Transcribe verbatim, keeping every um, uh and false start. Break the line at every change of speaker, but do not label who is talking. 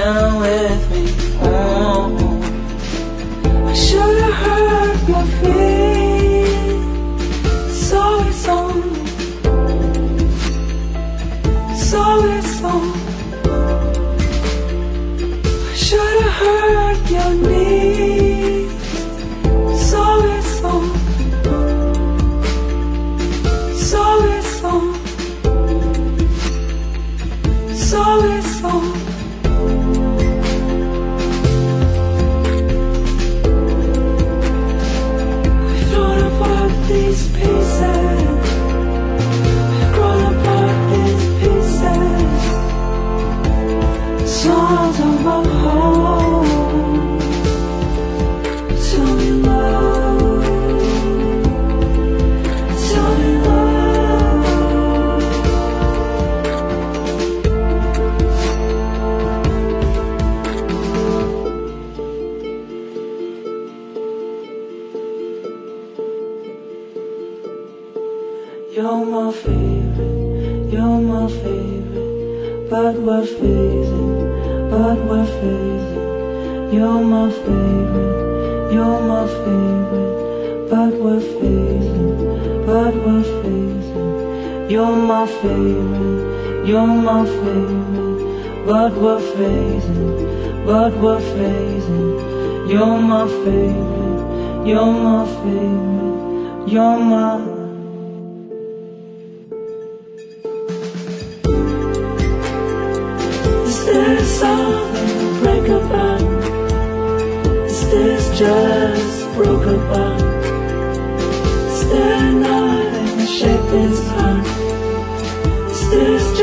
down with me. Oh, I should've heard your feet. So it's on, so it's on. I should've heard your knees. So it's on, so it's on, so it's on. We've grown apart these pieces. We've grown apart these pieces. Songs of our home. Tell me love. Tell me love. You're my favorite, you're my favorite, but we're phasing, but we're phasing. You're my favorite, you're my favorite, but we're phasing, but we're phasing. You're my favorite, you're my favorite, but we're phasing, but we're phasing. You're my favorite, you're my favorite, you're my. Is there something to break apart? Is this just broken bond? Is there nothing to shake this heart? Is this